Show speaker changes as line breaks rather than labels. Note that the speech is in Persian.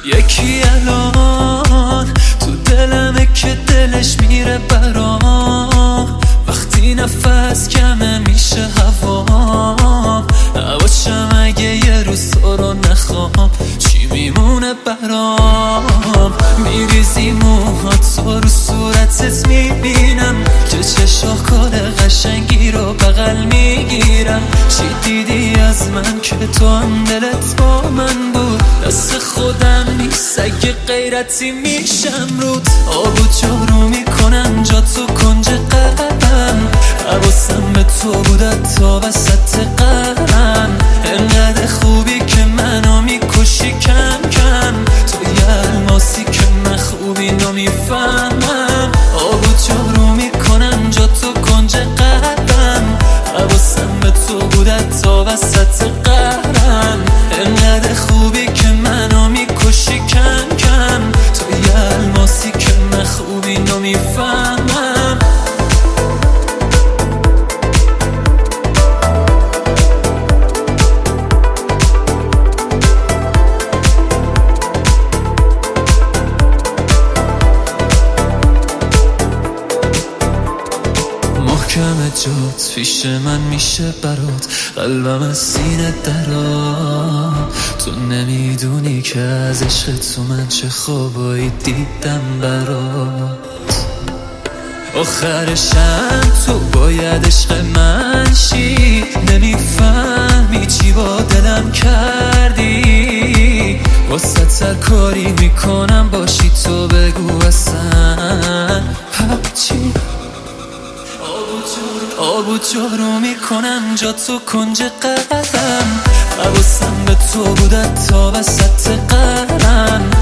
یکی الان تو دلمه که دلش میره برام، وقتی نفس کمه میشه هوام. نباشم اگه یه روز تو رو نخوام، چی میمونه برام؟ میریزی موهات رو صورتت میبینم که چشا کار قشنگی رو بغل میگیرم. چی دیدی از من که تو هم دلت با من بود؟ دست خودم نیست اگه غیرتی میشم رود. آب و جارو میکنم جا تو کنج قلبم، حواسم به تو بودت تا وسط قلبم. انقدر خوبی که منو میکشی کم کم، تو یه الماسی که من خوبی نمیفهمم. آب و جارو میکنم جا تو کنج قلبم، حواسم به تو بودت تا وسط قلبم. انقدر خوبی که منو میکشی کم کم، تو یه الماسی که من خوبی نمیفهمم. محکم جات پیش من میشه برات، قلبم از سینه درات. تو نمیدونی که از عشق تو من چه خوابایی دیدم برات. آخرشم تو باید عشق من شی، نمیفهمی چی با دلم کردی. واسه هر کاری میکنم باشی تو، بگو اصلا هرچی. آب و جارو میکنم جا تو کنج قلبم، حواسم به تو بودت تا وسط قلبم.